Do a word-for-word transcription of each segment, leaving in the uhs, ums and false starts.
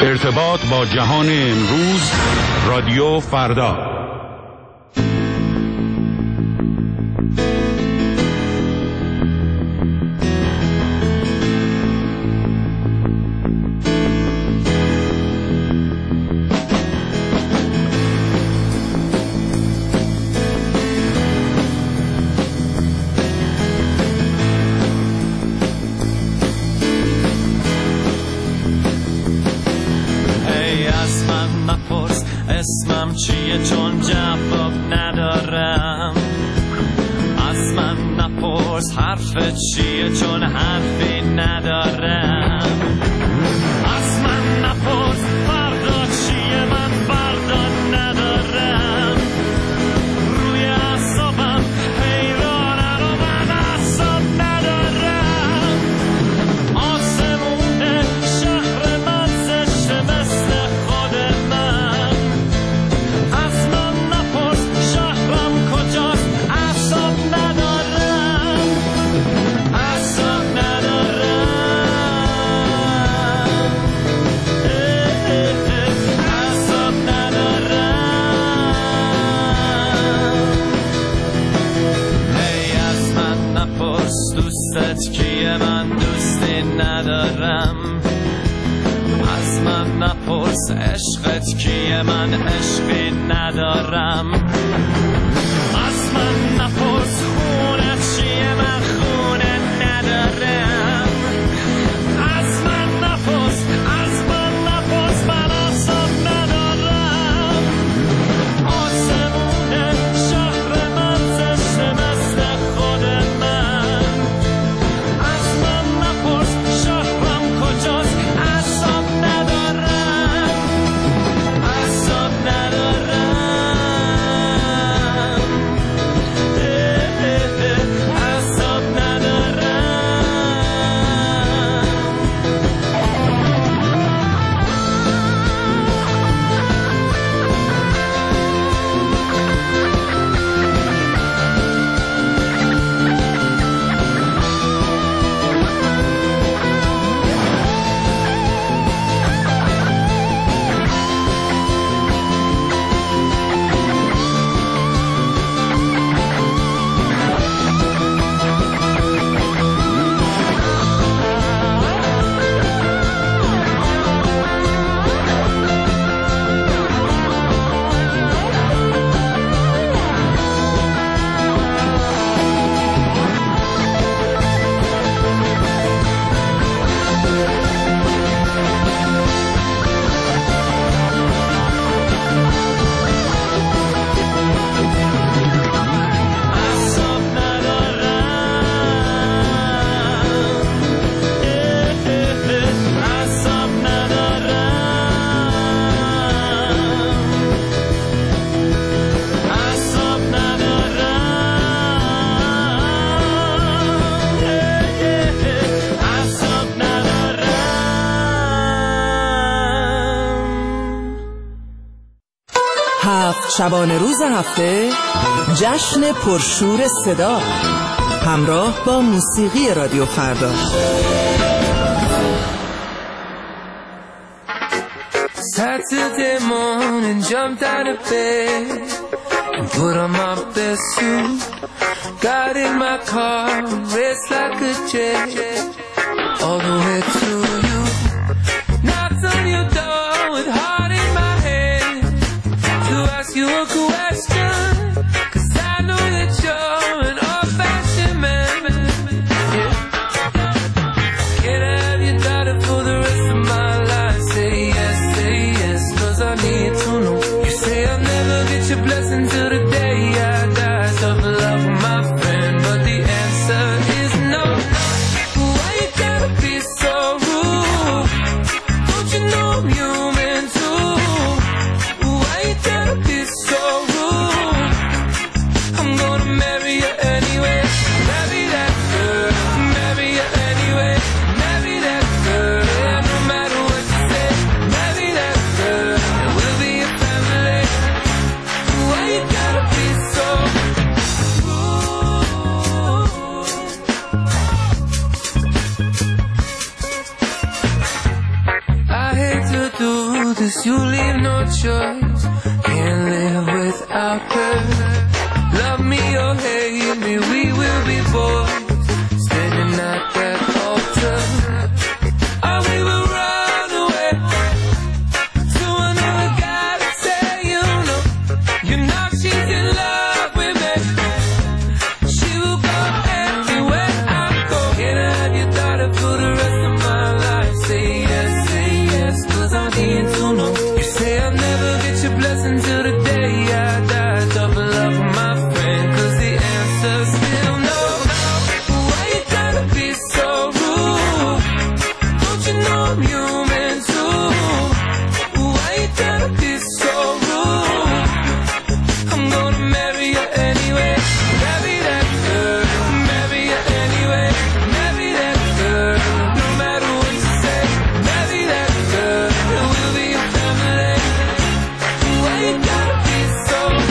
ارتباط با جهان امروز، رادیو فردا. اسمم چیه چون جواب ندارم، از من نپرس حرفت چیه چون حرفی ندارم، از من نپرس فردا چیه من فردا ندارم، روی اعصابم حیرانم و من اعصاب ندارم، آسمون شهر من زشته مثل خود من، از من نپرس شهرم کجاست اعصاب ندارم، اعصاب ندارم، اعصاب ندارم. هی از من نپرس دوستت کیه من دوستی ندارم، از من نپرس عشقت کیه من عشقی ندارم، از من نپرس خونت چیه من خونه ندارم، از من نپرس از من نپرس من اعصاب ندارم، آسمون شهر من زشته مثل خود من، از من نپرس شهرم کجاست اعصاب ندارم، اعصاب ندارم، اعصاب ندارم. شبانه روز هفته جشن پرشور صدا همراه با موسیقی رادیو فردا. Saturday morning, jumped out of bed and put on my best suit. Got in my car, raced like a jet all the way to you. Knocked on your door with heart in my head to ask you a question, 'cause I know that you're an old-fashioned man. Yeah. Can I have your daughter for the rest of my life? Say yes, say yes, 'cause I need to know. You say I'll never get your blessing till the day I die. Tough love with my friend, but the answer is no. Why you gotta be so rude? 'cause you leave no choice. Can't live without her. Love me or hate me, we will be boys standing at that altar. Oh, we will run away, so I never gotta tell you no. You know she's in love with me. She will go everywhere I go. Can I have your daughter for the rest of my life? Say yes, say yes, 'cause I need to know. You say I'll never get your blessing till the day I die. Double love my friend, 'cause the answer's still no. Why you gotta be so rude? Don't you know I'm human too? Why you gotta be so rude? I'm gonna marry you anyway. Marry that girl, marry you anyway. Marry that girl, no matter what you say. Marry that girl, we'll be a family. Why you gotta be so rude?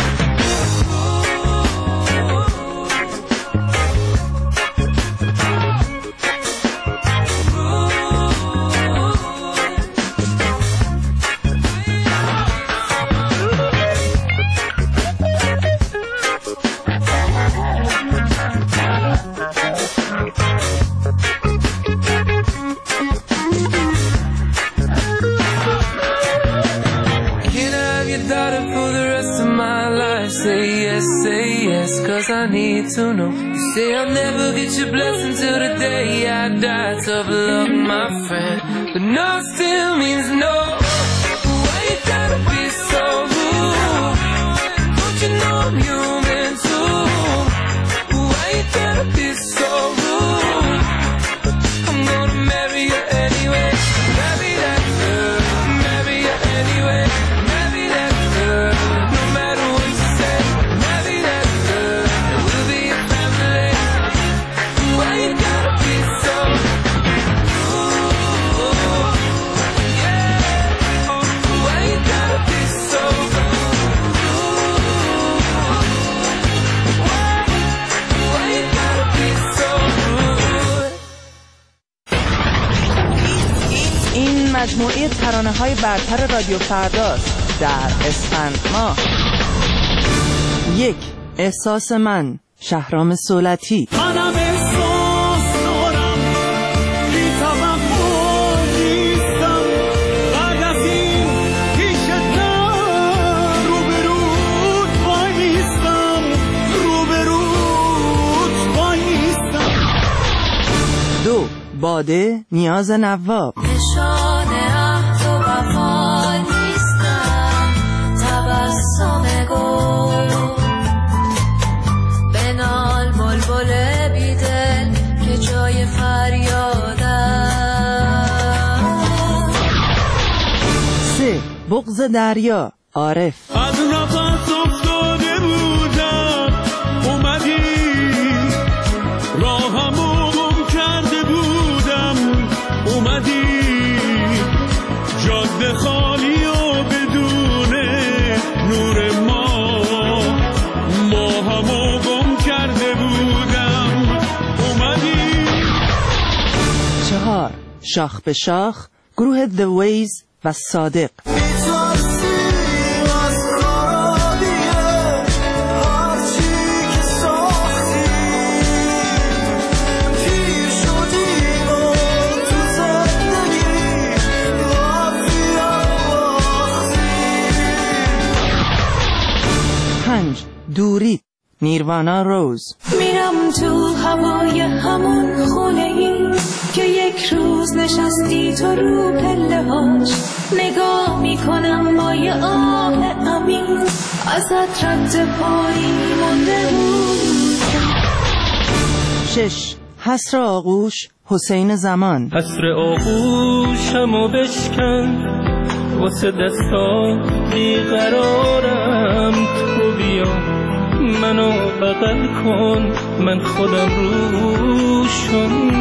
Can I have your daughter for the rest of my life? Say yes, say yes, 'cause I need to know. You say I'll never get your blessing till the day I die. Tough love, my friend, but no still means no. Why you gotta be so rude? Don't you know I'm human too? Why you gotta be so rude? I'm gonna marry you anyway. Marry that girl, marry you anyway. Marry that girl, no matter what you say. Marry that girl, and we'll be a family. Why you gotta be so rude? Yeah. Why you gotta be so rude? Why? Why you gotta be so rude? این مجموعه ترانه‌های برتر رادیو فرداست در اسفند ماه. یک، احساس من، شهرام صولتی. منم احساس دارم، بی توقع نیستم. بعد از این پیشت نه، روبروت وایستم. روبروت وایستم. دو، باده، نیاز نواب. نشانه عهد و وفا نیستم، تبسم گل بنال بلبل بیدل که جای فریادم. سه، بغض دریا، عارف. از نفس افتاده بودم، اومدی راهمو گم کرده بودم. اومدی جاده خالی و بدون نور ما، ماهمو گم کرده بودم. اومدی. چهار، شاخ به شاخ، گروه The Ways و صادق. پنج، دوری، نیروانا روز. میرم تو هوای همون خونه ای که یک روز نشستی تو رو پله هاش. نگاه میکنم با یه آه امین، ازت رد پایی مونده بود. شش، حسر آغوش، حسین زمان. حسر آغوشمو بشکن، واسه دستا بیقرارم. تو بیا منو بغل کن، من خودم روشون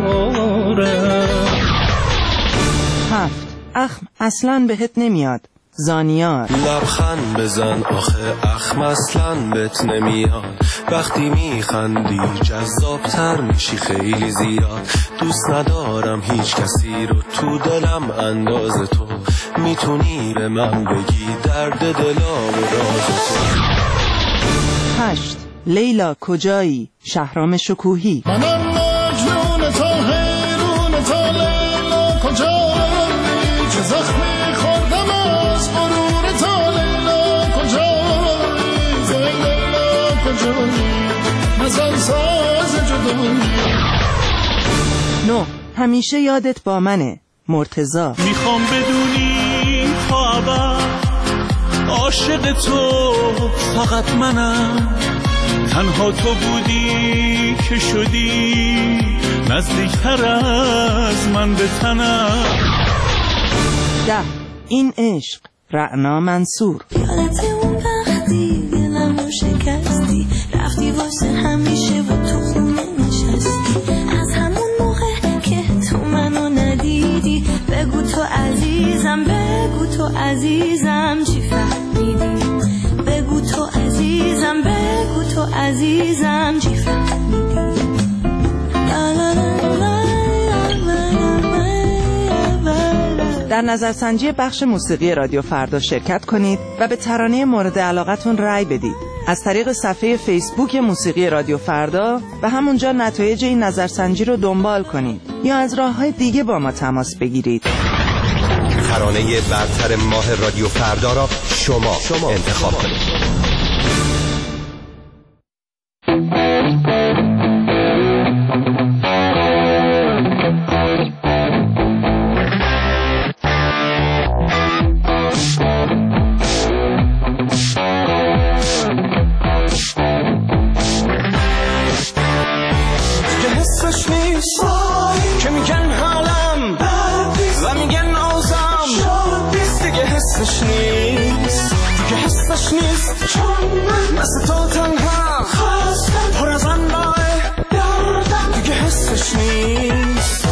ندارم. هفت، اخم اصلاً بهت نمیاد، زانیار. لبخند بزن آخه اخم اصلاً بهت نمیاد، وقتی میخندی جذابتر میشی خیلی زیاد. دوست ندارم هیچ کسی رو تو دلم انداز تو، میتونی به من بگی درد دلا و راز تو. هشت. لیلا کجایی؟ شهرام شکوهی. منم مجنون تا حیرون تا لیلا کجایی، چه زخمی خوردم از غرور تا لیلا کجایی، ز لیلا کجایی نزن ساز جدایی. نه. همیشه یادت با منه. مرتضی. میخوام بدونی تا ابد عاشق تو فقط منم، تنها تو بودی که شدی نزدیکتر از من به تنم. ده. این عشق. رعنا منصور. یادت اون وقتی دلمو شکستی، رفتی واسه همیشه و تو خونه نشستی، از همون موقع که تو منو ندیدی، بگو تو عزیزم بگو تو عزیزم چی فهمیدی، بگو تو عزیزم بگو تو عزیزم چی فهمیدی. در نظرسنجی بخش موسیقی رادیو فردا شرکت کنید و به ترانه مورد علاقتون رأی بدید از طریق صفحه فیسبوک موسیقی رادیو فردا و همونجا نتایج این نظرسنجی رو دنبال کنید یا از راه‌های دیگه با ما تماس بگیرید. ترانه برتر ماه رادیو فردا را شما, شما انتخاب کنید. که میگن حالم و میگن آزم دیگه حسش نیست، دیگه حسش نیست، چون من مثل تو تنها پر از انواع دیگه حسش نیست.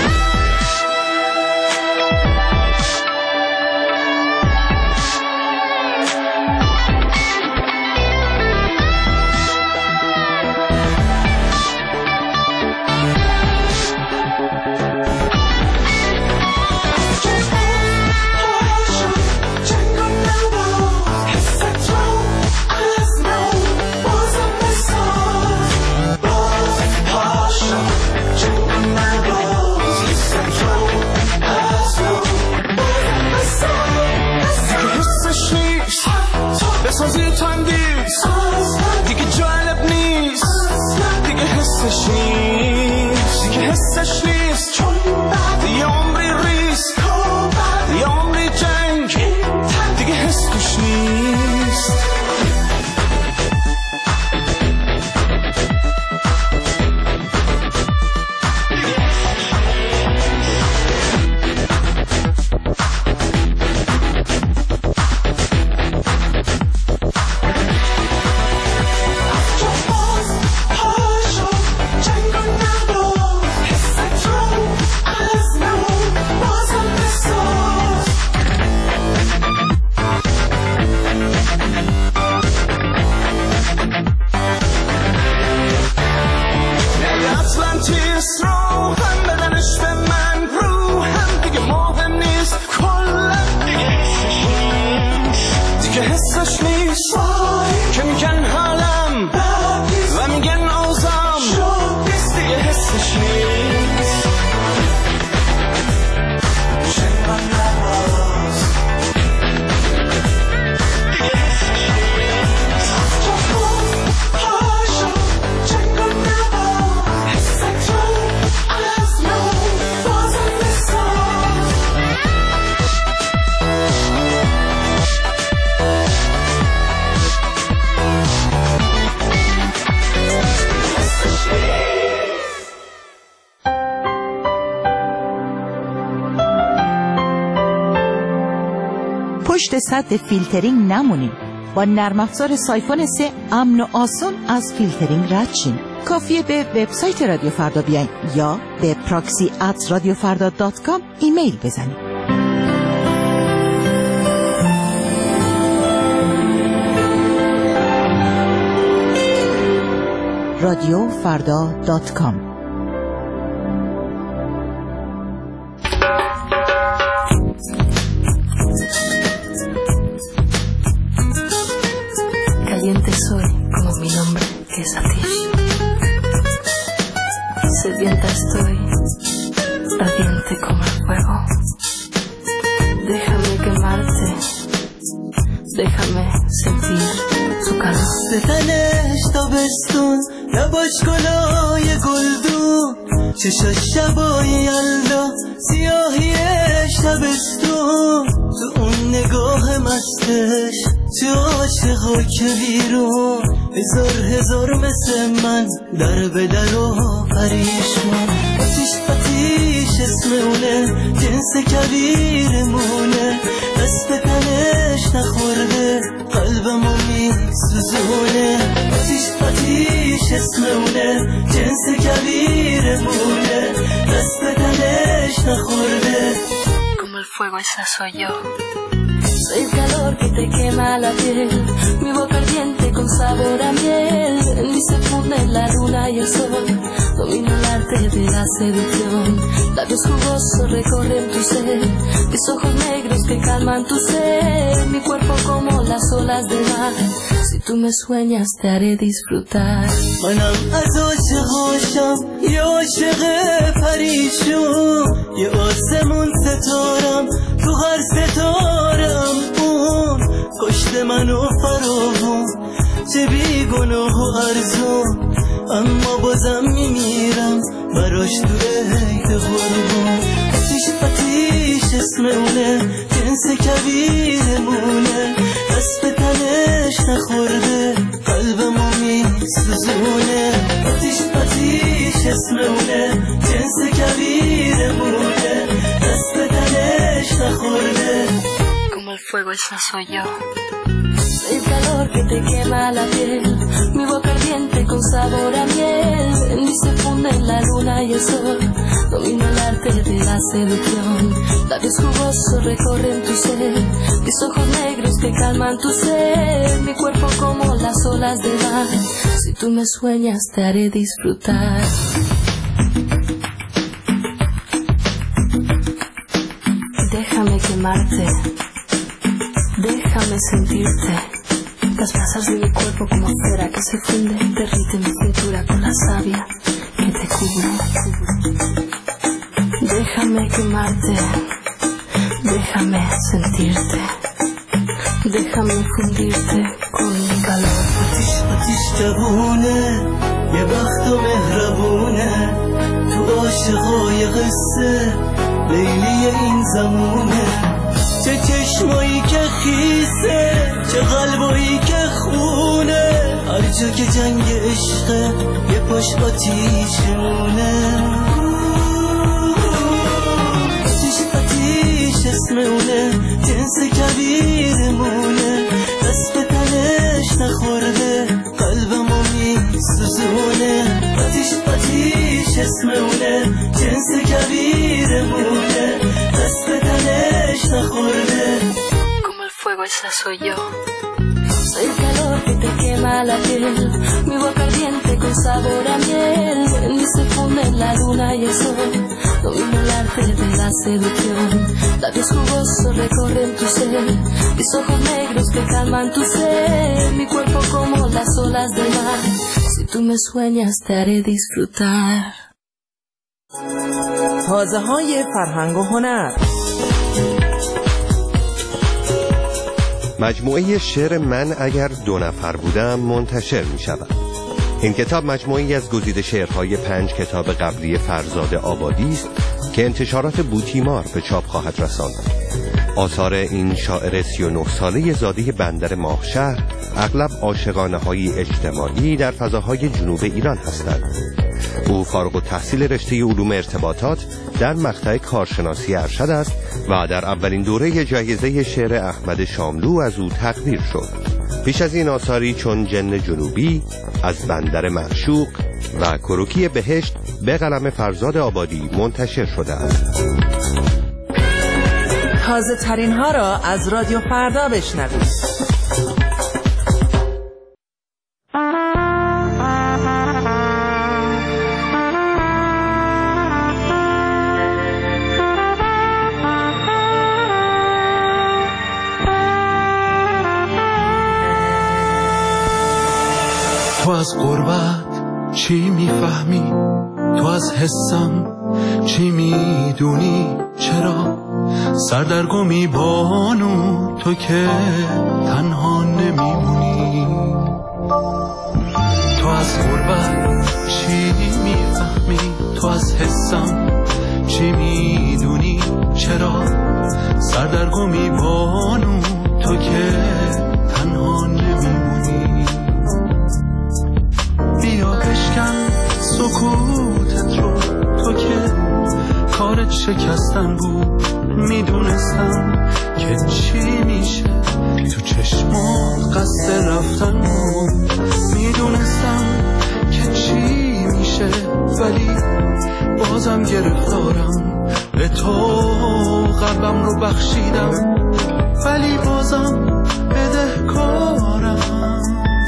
بسازی تنگیز دیگه جالب نیست، دیگه حسش نیست، دیگه حسش نیست، چون یه عمری ریسک یه عمری جنگ دیگه حسش نیست. پشت سد فیلترینگ نمونیم. با نرم افزار سایفون سه امن و آسان از فیلترینگ رد شین. کافیه به وبسایت رادیو فردا بیاین یا به پراکسی ات رادیو فردا دات کام ایمیل بزنید. رادیو فردا دات کام. Caliente soy como mi nombre que es Atish. Sedienta estoy, ardiente como el fuego. Déjame quemarte, déjame sentir tu calor. ستنش تابستون لباش گلای گلدون چشاش شبای یلدا سیاهی شبستون تو اون نگاه مستش تو عاشقا که بیرون هزار هزار مثل من در به در و پریشون آتیش آتیش اسم اونه جنس کبیرمونه دست تنش نخورده قلبمو میسوزونه آتیش آتیش اسم اونه جنس کبیرمونه دست تنش نخورده Como el fuego esa soy yo. Soy el calor que te quema la piel, mi boca ardiente con sabor a miel. En mí se funden la luna y el sol, domino el arte de la seducción. Labios jugosos recorren tu ser, mis ojos negros que calman tu sed. Mi cuerpo como las olas del mar, si tú me sueñas te haré disfrutar. منم از عاشقاشم یه عاشق پریشون یه آسمون ستارم تو هر ستارم اون کشت منو فراوون چه بیگناه و ارزون اما بازم میمیرم براش تو عید قربون آتیش آتیش اسم اونه جنس کبیرمونه دست به تنش نخورده قلبمو میسوزونه آتیش آتیش اسم اونه جنس کبیرمونه دست به تنش نخورده Como el fuego esa soy yo. Soy el calor que te quema la piel, mi boca ardiente con sabor a miel. En mí se funden la luna y el sol, domino el arte de la seducción. Labios jugosos recorren tu ser, mis ojos negros que calman tu sed. Mi cuerpo como las olas del mar, si tú me sueñas te haré disfrutar. Déjame quemarte, déjame sentirte. Las brasas de mi cuerpo como cera que se funde, derrite mi cintura con la savia que te cubre. Déjame quemarte, déjame sentirte, déjame fundirte con mi calor. آتیش آتیش جوونه یه بخت و مهربونه تو عاشقای قصه لیلی این زمونه چه چشمایی که خیسه چه قلبایی که خونه هر جا که جنگ عشقه یه پاش آتیشمونه آتیش آتیش اسم اونه جنس کبیرمونه دست به تنش نخورده قلبمو میسوزونه آتیش آتیش اسم اونه جنس کبیرمونه دست به تنش نخورده Como el fuego esa soy yo. Soy el calor que te quema la piel, mi boca ardiente con sabor a miel. En mí se funden la luna y el sol, domino el arte de la seducción. Labios jugosos recorren tu ser, mis ojos negros que calman tu sed. Mi cuerpo como las olas del mar, si tú me sueñas te haré disfrutar. حوزه های فرهنگ و هنر. مجموعه شعر من اگر دو نفر بودم منتشر می شود. این کتاب مجموعی از گزیده شعرهای پنج کتاب قبلی فرزاد آبادی است که انتشارات بوتیمار به چاپ خواهد رساند. آثار این شاعر سی و نه ساله زاده بندر ماهشهر اغلب عاشقانه‌های اجتماعی در فضاهای جنوب ایران هستند. او فارغ التحصیل رشته علوم ارتباطات در مقطع کارشناسی ارشد است و در اولین دوره جایزه شعر احمد شاملو از او تقدیر شد. پیش از این آثاری چون جن جنوبی، از بندر معشوق و کروکی بهشت به قلم فرزاد آبادی منتشر شده است. تازه ترین ها را از رادیو فردا بشنوید. از غربت چی میفهمی؟ تو از حسم چی میدونی؟ چرا سردرگمی بانو تو که تنها نمیمونی؟ تو از غربت چی میفهمی؟ تو از حسم چی میدونی؟ چرا سردرگمی بانو تو که تنها نمیمونی؟ بیا بشکن سکوتت رو، تو که کارت شکستن بود. میدونستم که چی میشه، تو چشمات قصد رفتن بود. میدونستم که چی میشه، ولی بازم گرفتارم. به تو قلبم رو بخشیدم، ولی بازم بدهکارم.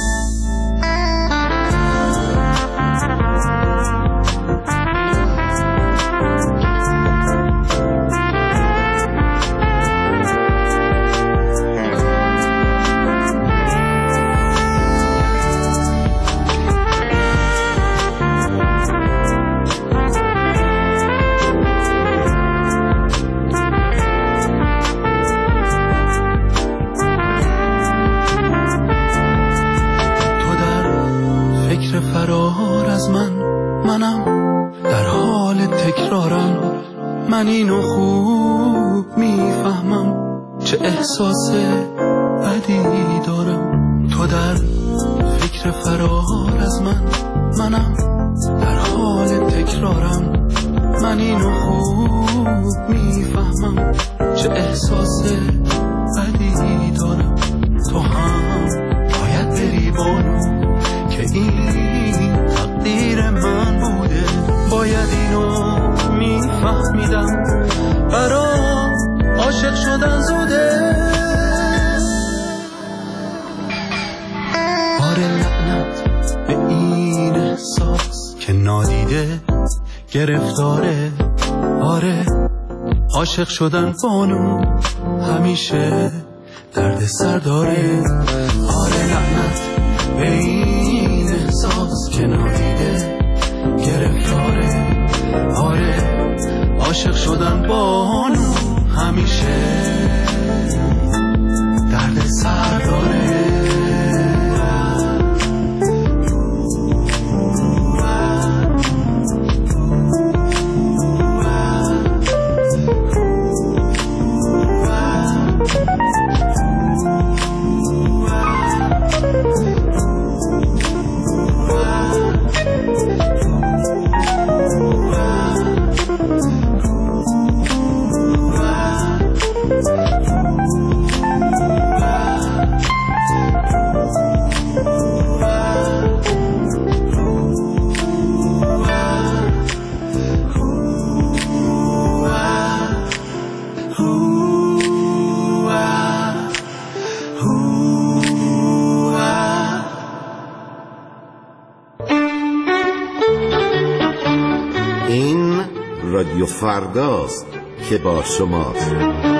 من اینو خوب میفهمم، چه احساس بدی دارم. تو در فکر فرار از من، منم در حال تکرارم. من اینو خوب میفهمم، چه احساس بدی دارم. تو هم باید بری بانو که این تقدیر من بوده. باید اینو میفهمیدم، برام عاشق شدن زوده. آره لعنت به این احساس که نادیده گرفتاره. آره عاشق شدن بانو همیشه درد سر داره. آره لعنت به این احساس که نادیده گرفتاره. آره عاشق شدن بانو همیشه درد سر داره. رادیو فرداست که با شماست.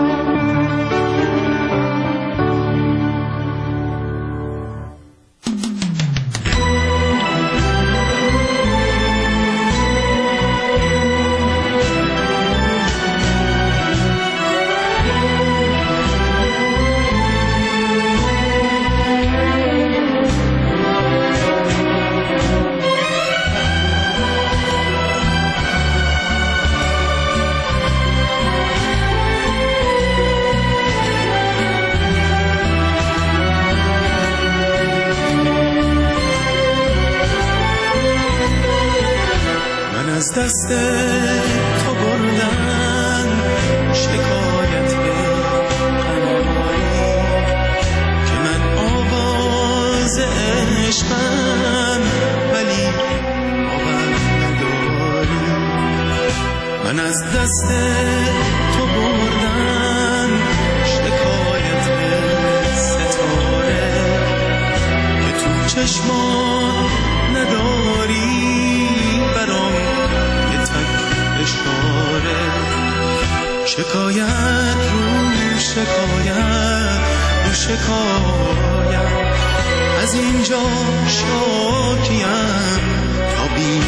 دست تو بردن شکایت قناری که من آواز عشقم ولی باور نداری. من از دست تو بردن شکایت ستاره که تو چشمان نداری. برام اشاره شکایت رو شکایت رو شکایت از اینجا شاکیم تا بی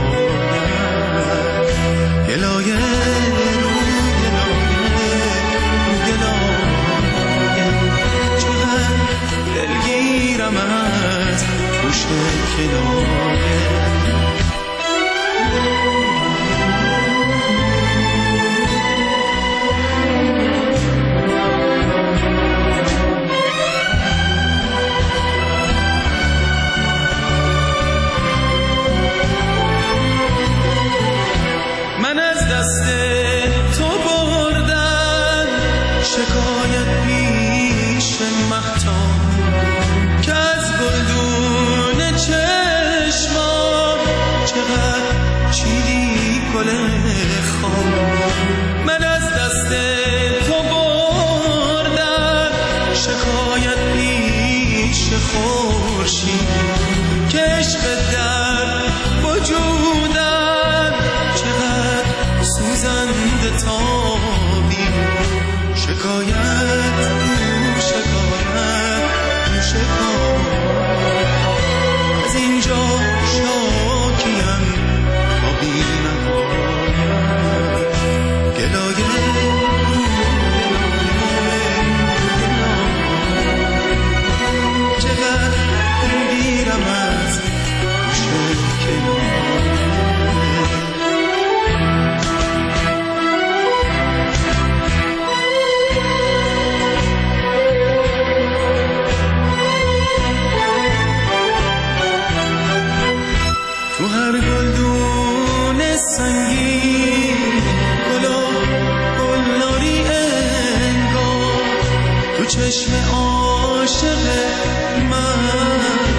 نهایت گلایه رو گلایه رو گلایه چقدر دلگیرم از پشت کنایه شکایت پیش مختار که از گلدون چشما چقدر چیدی گل خام من از دست تو بردم شکایت پیش خورشید که عشق در وجودم چقدر سوزنده تابی شکایت رو شکایت رو شکایت از اینجا شاکیم تا بی نهایت گلایه رو گلایه چقدر دلگیرم از پشت کنایه تو هر گلدون سنگین گلا گلناری انگار تو چشم عاشق من